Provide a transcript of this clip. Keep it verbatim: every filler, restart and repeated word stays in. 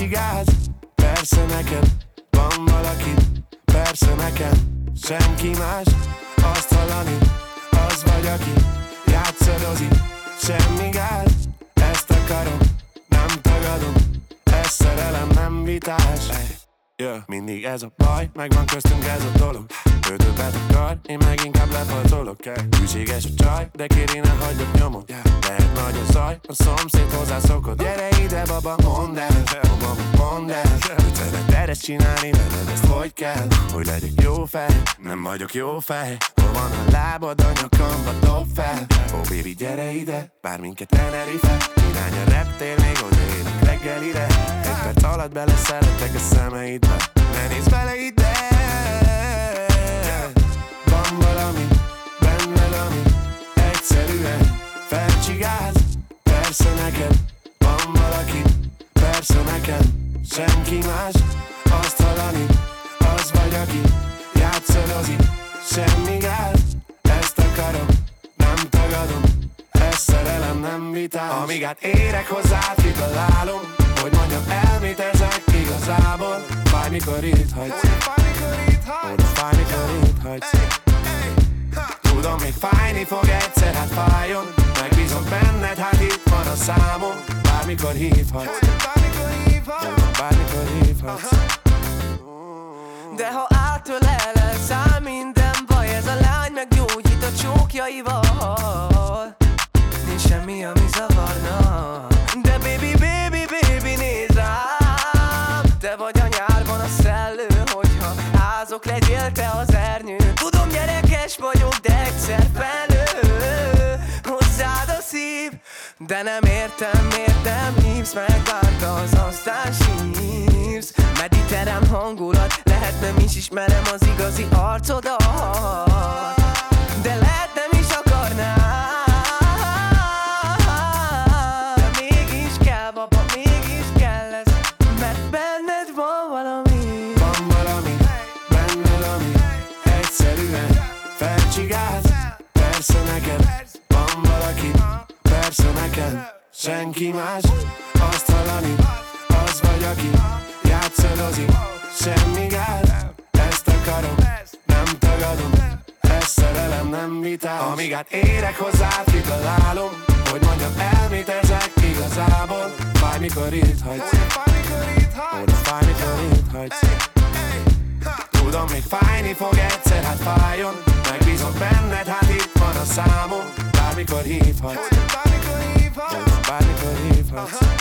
felcsigáz. Persze neked van valaki, persze neked senki más. Azt hallani, az vagy, aki játszadozik, semmi gáz. Ezt akarom, nem tagadom, ez szerelem, nem vitás. Yeah. Mindig ez a baj, megvan köztünk ez a dolog. Ő többet akar, én meg inkább lefarcolok. Hűséges a csaj, de kéri ne hagyjak nyomot. yeah. Lehet nagy a zaj, a szomszéd hozzászokott. Gyere ide baba, mondd el, oh, mama, mondd el, hogy szereted ezt csinálni, veled ezt hogy kell. Hogy legyek jó fej, nem vagyok jó fej. Hol van a lábad a nyakamba, dob fel. Oh baby, gyere ide, bár minket Tenerife. Irány a reptér, még odaérünk reggelire. Egy perc alatt beleszeretek a szemeidbe. Ne nézz bele ide. Van valami benned, ami egyszerűen felcsigáz. Persze neked van valaki, persze neked senki más. Azt hallani, az vagy, aki játszadozik, semmi gáz. Ezt akarom, nem tagadom, ez szerelem, nem vitás. Amíg át érek hozzád, kitalálom, hogy mondjam el, mit ezek igazából. Fáj, mikor itt hagysz, oda fáj, mikor itt hagysz. Tudom, még fájni fog egyszer, hát fájjon. Megbízom benned, hát itt van a számom. Bármikor hívhatsz, bármikor hívhatsz. De ha átölel, száll minden baj. Ez a lány meggyógyít a csókjaival. Nincs semmi, ami zavarna. De baby, baby, baby, nézd rám. Te vagy a nyárban a szellő, hogyha házok, legyél te az ernyő. Tudom, gyerekes vagyok, de egyszer felő hozzád a szív. De nem értem, miért nem hívsz, megbántasz, aztán sírsz. Mediterrán hangulat, lehet nem is ismerem az igazi arcodat. De lehet nem is akarnám. De mégis kell, baba, mégis kell ez. Mert benned van valami. Van valami benned, ami egyszerűen felcsigáz. Persze neked van valaki, persze neked senki más. Azt hallani, az vagy, aki játszadozik, semmi gáz. Ezt akarom, nem tagadom, ez szerelem, nem vitás. Amíg át érek hozzád, kitalálom, hogy mondjam el, mit ezek igazából. Fáj, mikor itt hagysz, oda fáj, mikor itt hagysz. Tudom, még fájni fog egyszer, hát fájjon. Megbízom benned, hát itt van a számom. Bármikor hívhatsz, bármikor hívhatsz.